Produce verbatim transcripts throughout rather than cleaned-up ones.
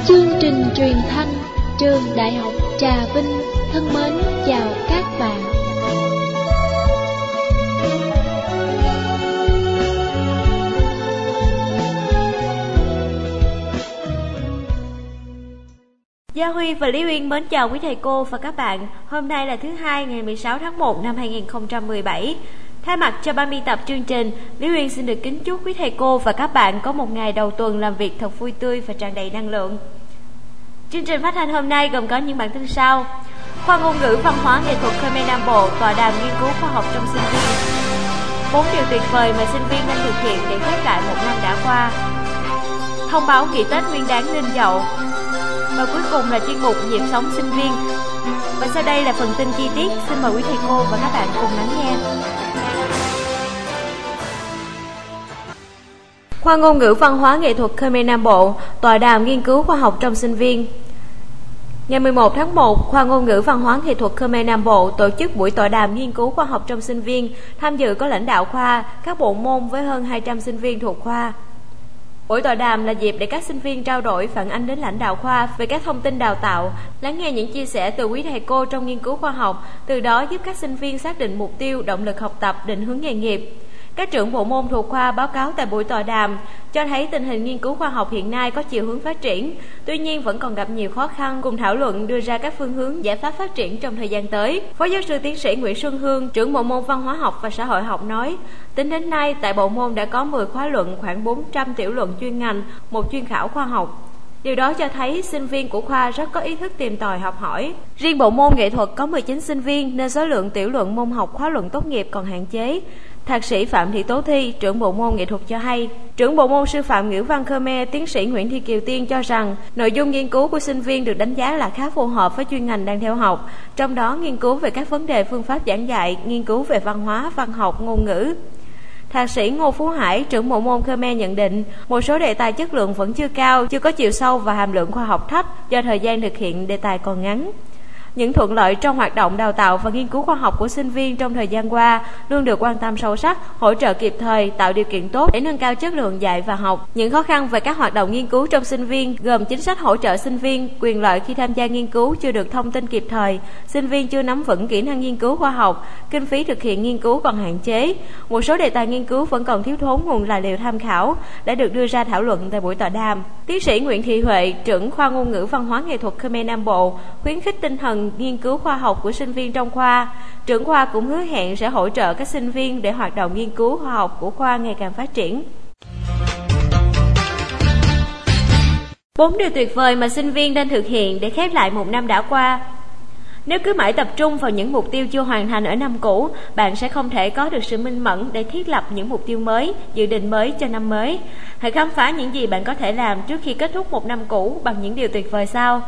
Chương trình truyền thanh Trường Đại học Trà Vinh thân mến chào các bạn. Gia Huy và Lý Uyên mến chào quý thầy cô và các bạn. Hôm nay là thứ hai ngày mười sáu tháng một năm hai nghìn không trăm mười bảy. Thay mặt cho ban biên tập chương trình, Lý Uyên xin được kính chúc quý thầy cô và các bạn có một ngày đầu tuần làm việc thật vui tươi và tràn đầy năng lượng. Chương trình phát thanh hôm nay gồm có những bản tin sau: khoa ngôn ngữ văn hóa nghệ thuật Khmer Nam Bộ tọa đàm nghiên cứu khoa học trong sinh viên, bốn điều tuyệt vời mà sinh viên đang thực hiện để khép lại một năm đã qua, thông báo kỳ Tết Nguyên đán Ninh Dậu, và cuối cùng là chuyên mục nhịp sống sinh viên. Và sau đây là phần tin chi tiết. Xin mời quý thầy cô và các bạn cùng lắng nghe. Khoa ngôn ngữ văn hóa nghệ thuật Khmer Nam Bộ tọa đàm nghiên cứu khoa học trong sinh viên. Ngày mười một tháng một, Khoa ngôn ngữ văn hóa nghệ thuật Khmer Nam Bộ tổ chức buổi tọa đàm nghiên cứu khoa học trong sinh viên. Tham dự có lãnh đạo khoa, các bộ môn với hơn hai trăm sinh viên thuộc khoa. Buổi tọa đàm là dịp để các sinh viên trao đổi, phản ánh đến lãnh đạo khoa về các thông tin đào tạo, lắng nghe những chia sẻ từ quý thầy cô trong nghiên cứu khoa học, từ đó giúp các sinh viên xác định mục tiêu, động lực học tập, định hướng nghề nghiệp. Các trưởng bộ môn thuộc khoa báo cáo tại buổi tọa đàm cho thấy tình hình nghiên cứu khoa học hiện nay có chiều hướng phát triển, tuy nhiên vẫn còn gặp nhiều khó khăn, cùng thảo luận đưa ra các phương hướng giải pháp phát triển trong thời gian tới. Phó giáo sư tiến sĩ Nguyễn Xuân Hương, trưởng bộ môn văn hóa học và xã hội học nói, tính đến nay tại bộ môn đã có mười khóa luận, khoảng bốn trăm tiểu luận chuyên ngành, một chuyên khảo khoa học. Điều đó cho thấy sinh viên của khoa rất có ý thức tìm tòi học hỏi. Riêng bộ môn nghệ thuật có mười chín sinh viên nên số lượng tiểu luận môn học khóa luận tốt nghiệp còn hạn chế. Thạc sĩ Phạm Thị Tố Thi, trưởng bộ môn nghệ thuật cho hay, trưởng bộ môn sư phạm ngữ văn Khmer tiến sĩ Nguyễn Thị Kiều Tiên cho rằng nội dung nghiên cứu của sinh viên được đánh giá là khá phù hợp với chuyên ngành đang theo học, trong đó nghiên cứu về các vấn đề phương pháp giảng dạy, nghiên cứu về văn hóa, văn học, ngôn ngữ. Thạc sĩ Ngô Phú Hải, trưởng bộ môn Khmer nhận định, một số đề tài chất lượng vẫn chưa cao, chưa có chiều sâu và hàm lượng khoa học thấp do thời gian thực hiện đề tài còn ngắn. Những thuận lợi trong hoạt động đào tạo và nghiên cứu khoa học của sinh viên trong thời gian qua luôn được quan tâm sâu sắc, hỗ trợ kịp thời, tạo điều kiện tốt để nâng cao chất lượng dạy và học. Những khó khăn về các hoạt động nghiên cứu trong sinh viên gồm chính sách hỗ trợ sinh viên, quyền lợi khi tham gia nghiên cứu chưa được thông tin kịp thời, sinh viên chưa nắm vững kỹ năng nghiên cứu khoa học, kinh phí thực hiện nghiên cứu còn hạn chế. Một số đề tài nghiên cứu vẫn còn thiếu thốn nguồn tài liệu tham khảo đã được đưa ra thảo luận tại buổi tọa đàm. Tiến sĩ Nguyễn Thị Huệ, trưởng khoa ngôn ngữ văn hóa nghệ thuật Khmer Nam Bộ, khuyến khích tinh thần nghiên cứu khoa học của sinh viên trong khoa. Trưởng khoa cũng hứa hẹn sẽ hỗ trợ các sinh viên để hoạt động nghiên cứu khoa học của khoa ngày càng phát triển. Bốn điều tuyệt vời mà sinh viên đang thực hiện để khép lại một năm đã qua. Nếu cứ mãi tập trung vào những mục tiêu chưa hoàn thành ở năm cũ, bạn sẽ không thể có được sự minh mẫn để thiết lập những mục tiêu mới, dự định mới cho năm mới. Hãy khám phá những gì bạn có thể làm trước khi kết thúc một năm cũ bằng những điều tuyệt vời sau.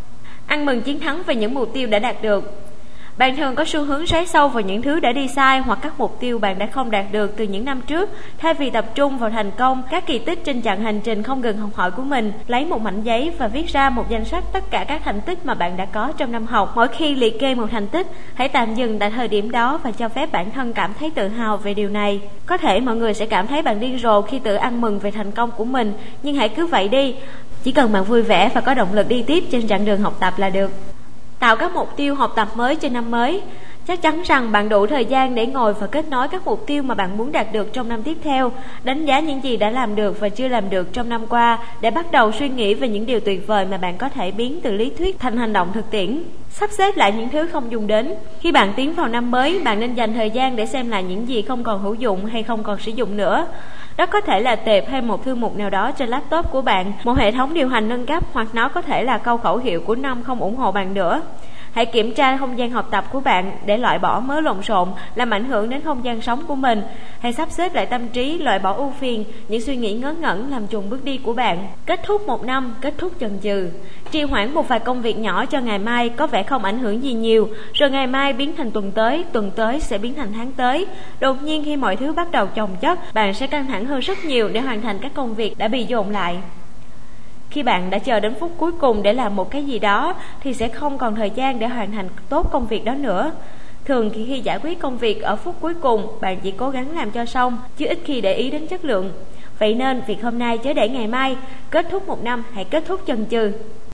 Ăn mừng chiến thắng về những mục tiêu đã đạt được. Bạn thường có xu hướng xoáy sâu vào những thứ đã đi sai hoặc các mục tiêu bạn đã không đạt được từ những năm trước, thay vì tập trung vào thành công, các kỳ tích trên chặng hành trình không ngừng học hỏi của mình. Lấy một mảnh giấy và viết ra một danh sách tất cả các thành tích mà bạn đã có trong năm học. Mỗi khi liệt kê một thành tích, hãy tạm dừng tại thời điểm đó và cho phép bản thân cảm thấy tự hào về điều này. Có thể mọi người sẽ cảm thấy bạn điên rồ khi tự ăn mừng về thành công của mình, nhưng hãy cứ vậy đi. Chỉ cần bạn vui vẻ và có động lực đi tiếp trên chặng đường học tập là được. Tạo các mục tiêu học tập mới cho năm mới. Chắc chắn rằng bạn đủ thời gian để ngồi và kết nối các mục tiêu mà bạn muốn đạt được trong năm tiếp theo, đánh giá những gì đã làm được và chưa làm được trong năm qua để bắt đầu suy nghĩ về những điều tuyệt vời mà bạn có thể biến từ lý thuyết thành hành động thực tiễn. Sắp xếp lại những thứ không dùng đến. Khi bạn tiến vào năm mới, bạn nên dành thời gian để xem lại những gì không còn hữu dụng hay không còn sử dụng nữa. Đó có thể là tệp hay một thư mục nào đó trên laptop của bạn, một hệ thống điều hành nâng cấp, hoặc nó có thể là câu khẩu hiệu của năm không ủng hộ bạn nữa. Hãy kiểm tra không gian học tập của bạn để loại bỏ mớ lộn xộn làm ảnh hưởng đến không gian sống của mình. Hãy sắp xếp lại tâm trí, loại bỏ ưu phiền, những suy nghĩ ngớ ngẩn làm chùn bước đi của bạn. Kết thúc một năm, kết thúc chần chừ. Trì hoãn một vài công việc nhỏ cho ngày mai có vẻ không ảnh hưởng gì nhiều, rồi ngày mai biến thành tuần tới, tuần tới sẽ biến thành tháng tới. Đột nhiên khi mọi thứ bắt đầu chồng chất, bạn sẽ căng thẳng hơn rất nhiều để hoàn thành các công việc đã bị dồn lại. Khi bạn đã chờ đến phút cuối cùng để làm một cái gì đó thì sẽ không còn thời gian để hoàn thành tốt công việc đó nữa. Thường thì khi giải quyết công việc ở phút cuối cùng, bạn chỉ cố gắng làm cho xong, chứ ít khi để ý đến chất lượng. Vậy nên việc hôm nay chớ để ngày mai, kết thúc một năm hãy kết thúc chần chừ.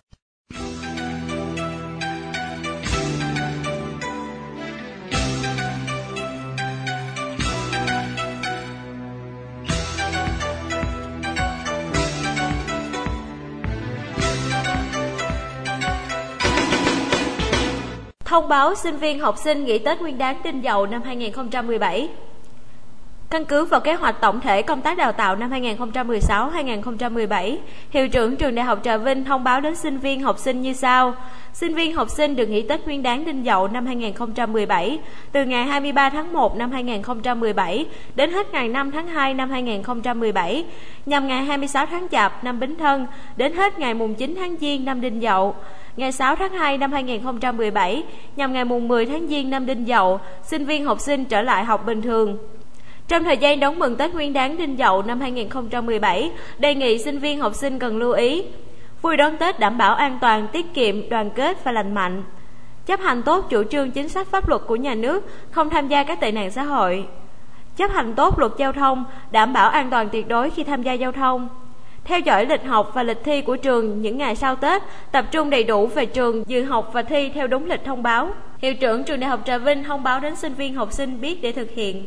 Thông báo sinh viên học sinh nghỉ Tết Nguyên đán Đinh Dậu năm hai nghìn không trăm mười bảy. Căn cứ vào kế hoạch tổng thể công tác đào tạo năm hai nghìn không trăm mười sáu đến hai nghìn không trăm mười bảy, Hiệu trưởng Trường Đại học Trà Vinh thông báo đến sinh viên học sinh như sau. Sinh viên học sinh được nghỉ Tết Nguyên đán Đinh Dậu năm hai nghìn không trăm mười bảy từ ngày hai mươi ba tháng một năm hai nghìn không trăm mười bảy đến hết ngày năm tháng hai năm hai nghìn không trăm mười bảy, nhằm ngày hai mươi sáu tháng Chạp năm Bính Thân đến hết ngày mùng chín tháng Giêng năm Đinh Dậu. Ngày sáu tháng hai năm hai nghìn không trăm mười bảy nhằm ngày mùng mười tháng Giêng năm Đinh Dậu, sinh viên học sinh trở lại học bình thường. Trong thời gian đón mừng Tết Nguyên đán Đinh Dậu năm hai nghìn không trăm mười bảy, đề nghị sinh viên học sinh cần lưu ý: vui đón Tết đảm bảo an toàn, tiết kiệm, đoàn kết và lành mạnh. Chấp hành tốt chủ trương chính sách pháp luật của nhà nước, không tham gia các tệ nạn xã hội. Chấp hành tốt luật giao thông, đảm bảo an toàn tuyệt đối khi tham gia giao thông. Theo dõi lịch học và lịch thi của trường những ngày sau Tết, tập trung đầy đủ về trường, dự học và thi theo đúng lịch thông báo. Hiệu trưởng Trường Đại học Trà Vinh thông báo đến sinh viên học sinh biết để thực hiện.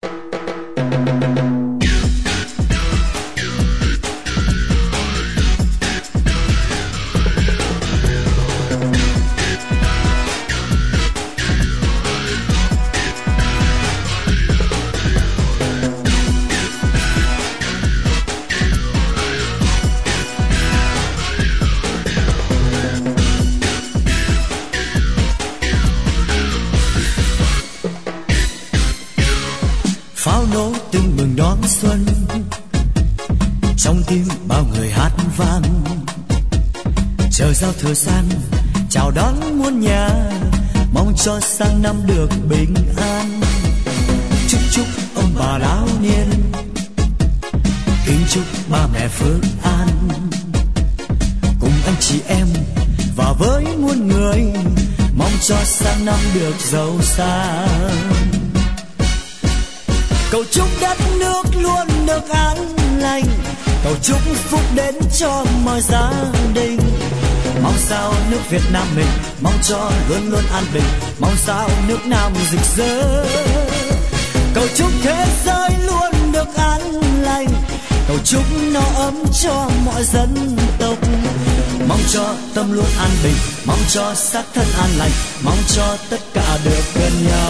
Pháo nổ tưng mừng đón xuân, trong tim bao người hát vang. Chờ giao thừa sang, chào đón muôn nhà, mong cho sang năm được bình an. Chúc chúc ông bà lão niên, kính chúc ba mẹ phước an. Cùng anh chị em và với muôn người, mong cho sang năm được giàu sang. Cầu chúc đất nước luôn được an lành, cầu chúc phúc đến cho mọi gia đình. Mong sao nước Việt Nam mình, mong cho luôn luôn an bình, mong sao nước Nam rực rỡ. Cầu chúc thế giới luôn được an lành, cầu chúc nó ấm cho mọi dân tộc. Mong cho tâm luôn an bình, mong cho xác thân an lành, mong cho tất cả được bên nhau.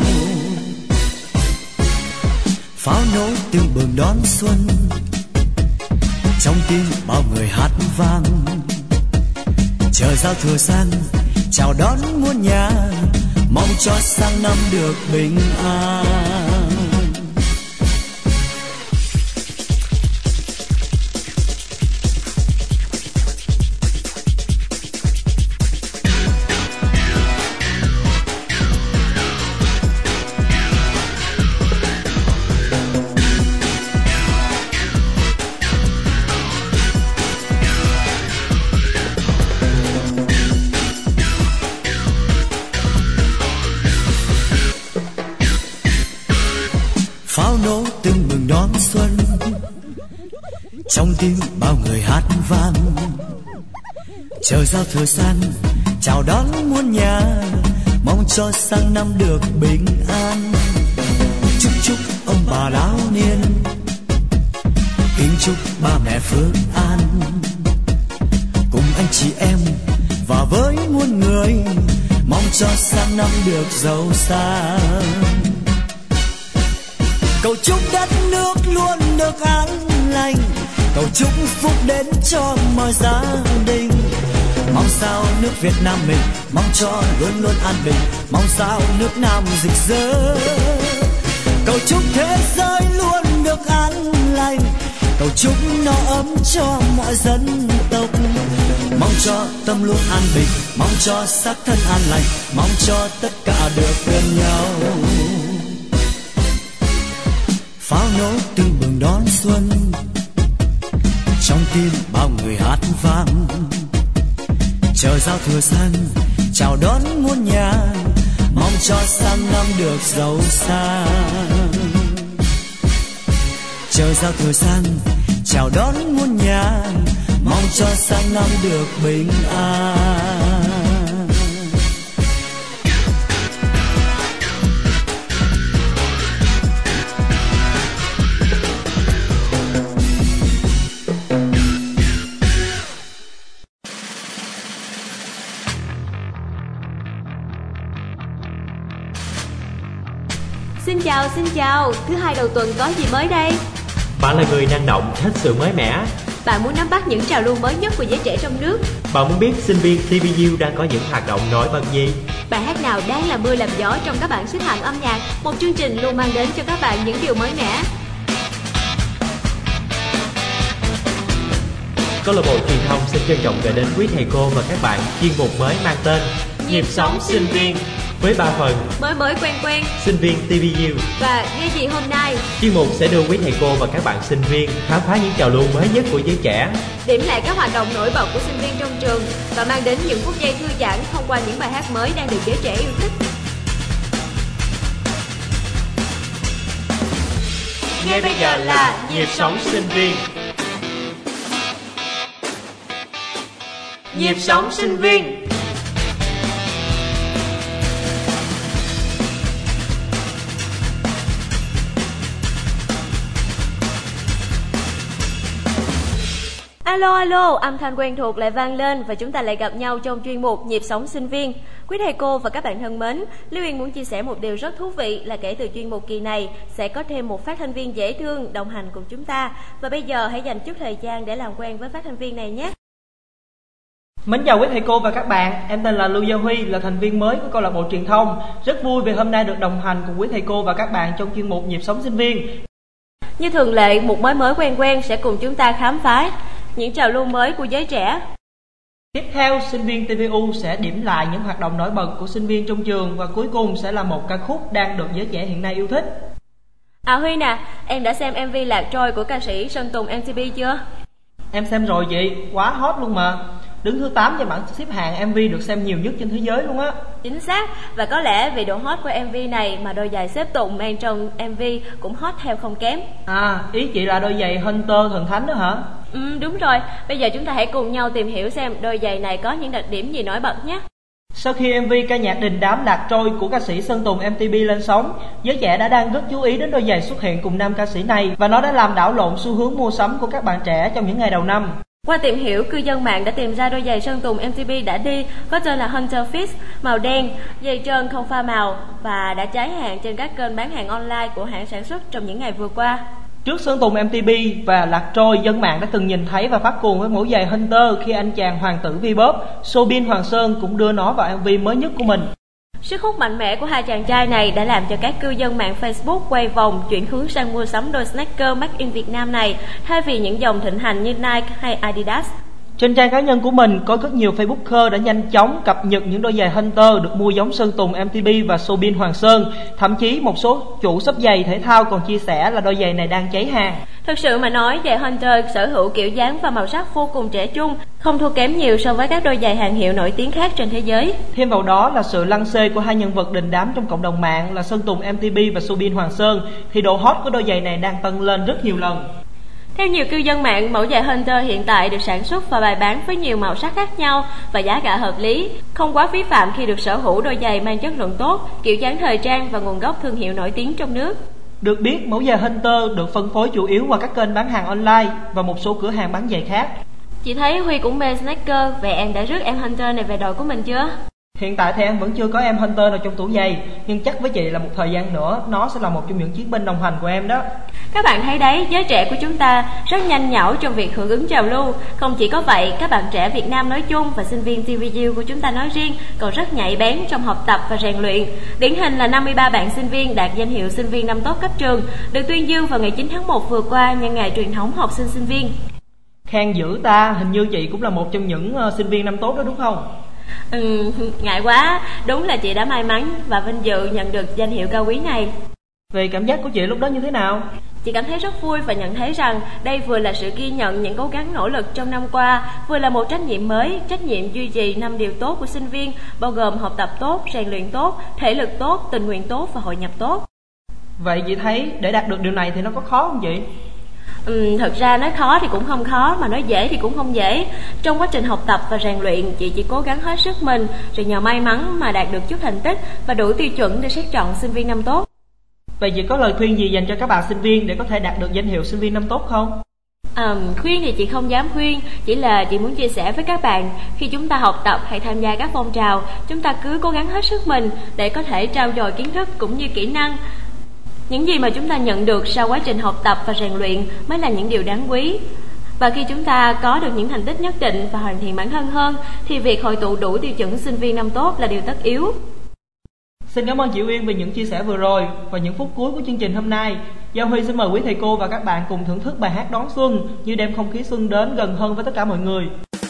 Pháo nổ tiếng bừng đón xuân, trong tim bao người hát vang. Chờ giao thừa sang, chào đón muôn nhà, mong cho sang năm được bình an. Pháo nổ tưng mừng đón xuân, trong tim bao người hát vang. Chờ giao thừa sang, chào đón muôn nhà, mong cho sang năm được bình an. Chúc chúc ông bà lão niên, kính chúc ba mẹ phước an. Cùng anh chị em và với muôn người, mong cho sang năm được giàu sang. Cầu chúc đất nước luôn được an lành, cầu chúc phúc đến cho mọi gia đình. Mong sao nước Việt Nam mình, mong cho luôn luôn an bình, mong sao nước Nam rực rỡ. Cầu chúc thế giới luôn được an lành, cầu chúc nó ấm cho mọi dân tộc. Mong cho tâm luôn an bình, mong cho xác thân an lành, mong cho tất cả được bên nhau. Pháo nổ tưng bừng đón xuân, trong tim bao người hát vang. Chờ giao thừa sang, chào đón muôn nhà, mong cho sang năm được giàu sang. chờ giao thừa sang chào đón muôn nhà, mong cho sang năm được bình an. Xin chào, xin chào, thứ hai đầu tuần có gì mới đây? Bạn là người năng động, thích sự mới mẻ. Bạn muốn nắm bắt những trào lưu mới nhất của giới trẻ trong nước. Bạn muốn biết sinh viên tê vê u đang có những hoạt động nổi bật gì? Bài hát nào đang làm mưa làm gió trong các bảng xếp hạng âm nhạc? Một chương trình luôn mang đến cho các bạn những điều mới mẻ. Câu lạc bộ truyền thông xin trân trọng gửi đến quý thầy cô và các bạn chuyên mục mới mang tên Nhịp sống sinh viên, với ba phần: mới mới quen quen, sinh viên tê vê u và nghe gì hôm nay. Chuyên mục sẽ đưa quý thầy cô và các bạn sinh viên khám phá những trào lưu mới nhất của giới trẻ, điểm lại các hoạt động nổi bật của sinh viên trong trường và mang đến những phút giây thư giãn thông qua những bài hát mới đang được giới trẻ yêu thích. Ngay bây giờ là Nhịp sống sinh viên. Nhịp sống sinh viên. Alo alo, âm thanh quen thuộc lại vang lên và chúng ta lại gặp nhau trong chuyên mục Nhịp sống sinh viên. Quý thầy cô và các bạn thân mến, Lưu Yên muốn chia sẻ một điều rất thú vị là kể từ chuyên mục kỳ này sẽ có thêm một phát thanh viên dễ thương đồng hành cùng chúng ta. Và bây giờ hãy dành chút thời gian để làm quen với phát thanh viên này nhé. Mến chào quý thầy cô và các bạn, em tên là Lưu Gia Huy, là thành viên mới của câu lạc bộ truyền thông. Rất vui vì hôm nay được đồng hành cùng quý thầy cô và các bạn trong chuyên mục Nhịp sống sinh viên. Như thường lệ, một mới mới quen quen sẽ cùng chúng ta khám phá những trào lưu mới của giới trẻ. Tiếp theo, sinh viên tê vê u sẽ điểm lại những hoạt động nổi bật của sinh viên trong trường và cuối cùng sẽ là một ca khúc đang được giới trẻ hiện nay yêu thích. À Huy nè, em đã xem em vê Lạc Trôi của ca sĩ Sơn Tùng em tê pê chưa? Em xem rồi chị, quá hot luôn mà. Đứng thứ tám trên bảng xếp hạng em vê được xem nhiều nhất trên thế giới luôn á. Chính xác, và có lẽ vì độ hot của em vê này mà đôi giày xếp Tùng mang trong em vê cũng hot theo không kém. À, ý chị là đôi giày Hunter thần thánh đó hả? Ừ, đúng rồi, bây giờ chúng ta hãy cùng nhau tìm hiểu xem đôi giày này có những đặc điểm gì nổi bật nhé. Sau khi em vê ca nhạc đình đám Lạc Trôi của ca sĩ Sơn Tùng em tê pê lên sóng, giới trẻ đã đang rất chú ý đến đôi giày xuất hiện cùng nam ca sĩ này và nó đã làm đảo lộn xu hướng mua sắm của các bạn trẻ trong những ngày đầu năm. Qua tìm hiểu, cư dân mạng đã tìm ra đôi giày Sơn Tùng em tê pê đã đi có tên là Hunter Fit, màu đen, giày trơn không pha màu và đã cháy hàng trên các kênh bán hàng online của hãng sản xuất trong những ngày vừa qua. Trước Sơn Tùng em tê pê và Lạc Trôi, dân mạng đã từng nhìn thấy và phát cuồng với mẫu giày Hunter khi anh chàng hoàng tử V-pop Soobin Hoàng Sơn cũng đưa nó vào em vê mới nhất của mình. Sức hút mạnh mẽ của hai chàng trai này đã làm cho các cư dân mạng Facebook quay vòng chuyển hướng sang mua sắm đôi sneaker made in Việt Nam này thay vì những dòng thịnh hành như Nike hay Adidas. Trên trang cá nhân của mình có rất nhiều Facebooker đã nhanh chóng cập nhật những đôi giày Hunter được mua giống Sơn Tùng em tê pê và Soobin Hoàng Sơn. Thậm chí một số chủ shop giày thể thao còn chia sẻ là đôi giày này đang cháy hàng. Thực sự mà nói, giày Hunter sở hữu kiểu dáng và màu sắc vô cùng trẻ trung, không thua kém nhiều so với các đôi giày hàng hiệu nổi tiếng khác trên thế giới. Thêm vào đó là sự lăng xê của hai nhân vật đình đám trong cộng đồng mạng là Sơn Tùng em tê pê và Soobin Hoàng Sơn, thì độ hot của đôi giày này đang tăng lên rất nhiều lần. Theo nhiều cư dân mạng, mẫu giày Hunter hiện tại được sản xuất và bày bán với nhiều màu sắc khác nhau và giá cả hợp lý, không quá phí phạm khi được sở hữu đôi giày mang chất lượng tốt, kiểu dáng thời trang và nguồn gốc thương hiệu nổi tiếng trong nước. Được biết, mẫu giày Hunter được phân phối chủ yếu qua các kênh bán hàng online và một số cửa hàng bán giày khác. Chị thấy Huy cũng mê sneaker, vậy em đã rước em Hunter này về đội của mình chưa? Hiện tại thì em vẫn chưa có em Hunter nào trong tủ giày, nhưng chắc với chị là một thời gian nữa nó sẽ là một trong những chiến binh đồng hành của em đó. Các bạn thấy đấy, giới trẻ của chúng ta rất nhanh nhảu trong việc hưởng ứng trào lưu. Không chỉ có vậy, các bạn trẻ Việt Nam nói chung và sinh viên tê vê u của chúng ta nói riêng còn rất nhạy bén trong học tập và rèn luyện. Điển hình là năm mươi ba bạn sinh viên đạt danh hiệu sinh viên năm tốt cấp trường, được tuyên dương vào ngày chín tháng một vừa qua nhân ngày truyền thống học sinh sinh viên. Khen dữ ta, hình như chị cũng là một trong những uh, sinh viên năm tốt đó đúng không? Ừ, ngại quá, đúng là chị đã may mắn và vinh dự nhận được danh hiệu cao quý này. Về cảm giác của chị lúc đó như thế nào? Chị cảm thấy rất vui và nhận thấy rằng đây vừa là sự ghi nhận những cố gắng nỗ lực trong năm qua, vừa là một trách nhiệm mới, trách nhiệm duy trì năm điều tốt của sinh viên, bao gồm học tập tốt, rèn luyện tốt, thể lực tốt, tình nguyện tốt và hội nhập tốt. Vậy chị thấy để đạt được điều này thì nó có khó không chị? Uhm, thật ra nói khó thì cũng không khó, mà nói dễ thì cũng không dễ. Trong quá trình học tập và rèn luyện, chị chỉ cố gắng hết sức mình, rồi nhờ may mắn mà đạt được chút thành tích và đủ tiêu chuẩn để xét chọn sinh viên năm tốt. Vậy chị có lời khuyên gì dành cho các bạn sinh viên để có thể đạt được danh hiệu sinh viên năm tốt không? À, khuyên thì chị không dám khuyên, chỉ là chị muốn chia sẻ với các bạn, khi chúng ta học tập hay tham gia các phong trào, chúng ta cứ cố gắng hết sức mình để có thể trau dồi kiến thức cũng như kỹ năng. Những gì mà chúng ta nhận được sau quá trình học tập và rèn luyện mới là những điều đáng quý. Và khi chúng ta có được những thành tích nhất định và hoàn thiện bản thân hơn, thì việc hội tụ đủ tiêu chuẩn sinh viên năm tốt là điều tất yếu. Xin cảm ơn chị Uyên vì những chia sẻ vừa rồi. Và những phút cuối của chương trình hôm nay, Giao Huy xin mời quý thầy cô và các bạn cùng thưởng thức bài hát Đón Xuân, như đem không khí xuân đến gần hơn với tất cả mọi người.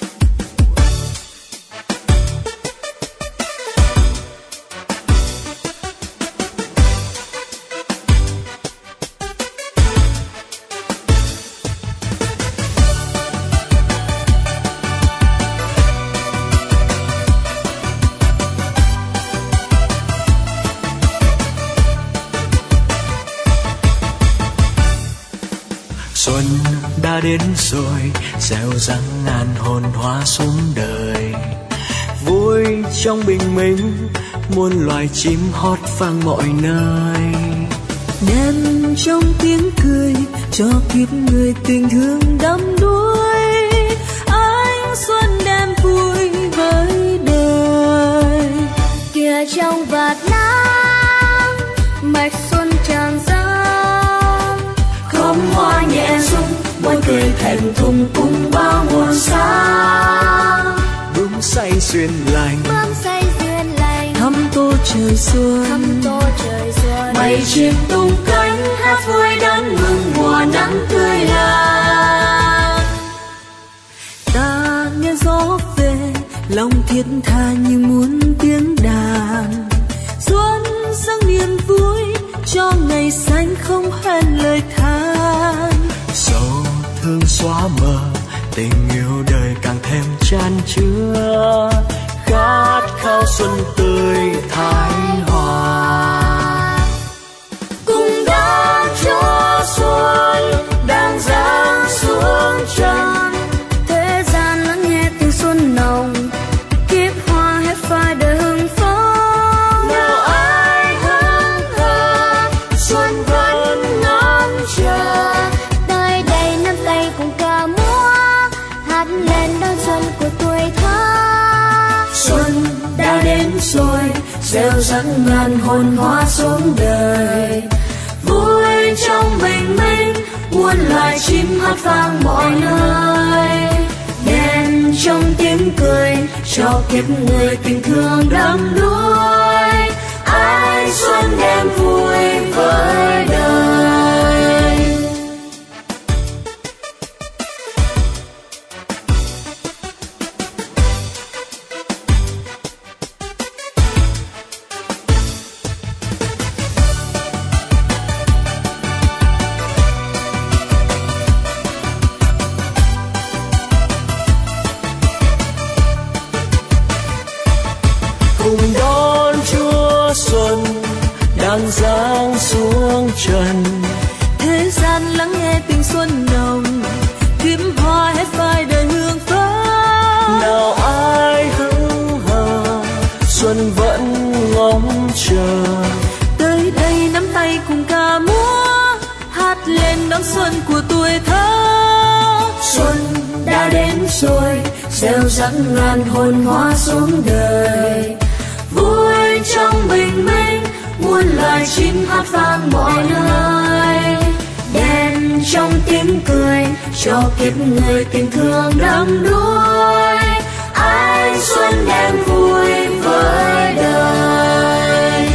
Xuân đã đến rồi, gieo rắc ngàn hồn hoa xuống đời. Vui trong bình minh, muôn loài chim hót vang mọi nơi. Đêm trong tiếng cười, cho kiếp người tình thương đắm đuối. Ánh xuân đem vui với đời. Kìa trong vạt nắng, mạch xuân tràn ra. Khóm hoa nhẹ rung, muôn cười thẹn thùng cùng bao nguồn sáng. Bướm say duyên lành, Bướm say duyên lành, thăm tô trời xuân, thăm tô trời xuân. mây chim tung cánh hát vui đón mừng mùa nắng tươi lan. Ta nghe gió về, lòng thiết tha như muốn tiếng đàn. Xuân dâng niềm vui cho ngày xanh không hẹn lời than. sầu thương xóa mờ, tình yêu đời càng thêm chan chứa. Khát khao xuân tươi thái hòa, Cùng đón Chúa xuân đang giáng xuống trần. Thế gian lắng nghe tiếng xuân nồng, kiếp hoa hết phai đời hưng phấn. Nào ai hững hờ, xuân vẫn ngóng chờ. Tới đây nắm tay cùng ca múa, hát lên đón xuân của tuổi thơ. Xuân đã đến rồi, gieo rắc ngàn hồn hoa xuống đời. Vui trong bình minh, muôn loài chim hót vang mọi nơi. Đèn trong tiếng cười, cho kiếp người tình thương đắm đuối. Ánh xuân đem vui với đời. cùng đón Chúa xuân đang giáng xuống trần. Thế gian lắng nghe tình xuân nồng, kiếm hoa hết phai đời hương phấn. Nào ai hững hờ, xuân vẫn ngóng chờ. Tới đây nắm tay cùng ca múa, hát lên đón xuân của tuổi thơ. Xuân đã đến rồi, gieo rắc ngàn hồn hoa xuống đời. Vui trong bình minh, muôn loài chim hát vang mọi nơi. Đèn trong tiếng cười, cho kiếp người tình thương đắm đuối. Ánh xuân đem vui với đời.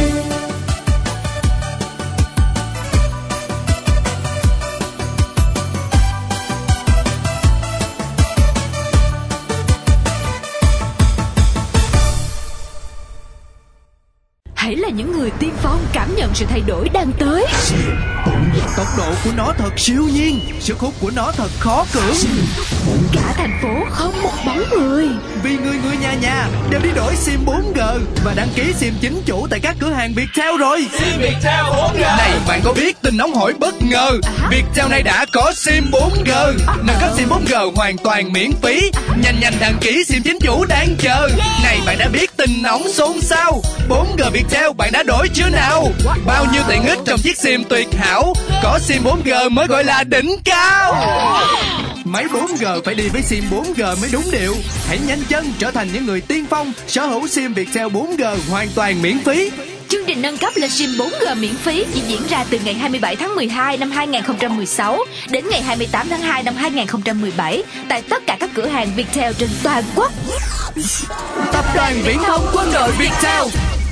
hãy là những người tiên phong cảm nhận sự thay đổi đang tới. Tốc độ của nó thật siêu nhiên, sức hút của nó thật khó cưỡng. Cả thành phố không một bóng người, vì người người nhà nhà đều đi đổi sim bốn G và đăng ký sim chính chủ tại các cửa hàng Viettel rồi. Sim Viettel bốn G. Này bạn có biết tin nóng hổi bất ngờ, à? Viettel này đã có sim bốn G. À, nâng cấp sim bốn G hoàn toàn miễn phí. À. Nhanh nhanh đăng ký sim chính chủ đang chờ. Yeah. Này bạn đã biết tin nóng xôn xao, bốn G Viettel bạn đã đổi chưa nào? Wow. Bao nhiêu tiện ích trong chiếc sim tuyệt hảo, có sim bốn G mới gọi là đỉnh cao. Máy bốn G phải đi với sim bốn G mới đúng điệu. Hãy nhanh chân trở thành những người tiên phong sở hữu sim Viettel bốn G hoàn toàn miễn phí. Chương trình nâng cấp lên sim bốn G miễn phí chỉ diễn ra từ ngày hai mươi bảy tháng mười hai năm hai nghìn không trăm mười sáu đến ngày hai mươi tám tháng hai năm hai nghìn không trăm mười bảy tại tất cả các cửa hàng Viettel trên toàn quốc. Tập đoàn Viễn thông Quân đội Viettel.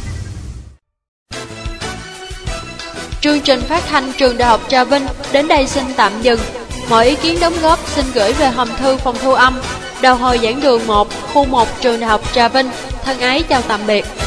Chương trình phát thanh Trường Đại học Trà Vinh đến đây xin tạm dừng. Mọi ý kiến đóng góp xin gửi về hòm thư phòng thu âm đầu hồi giảng đường một, khu một Trường Đại học Trà Vinh. Thân ái chào tạm biệt.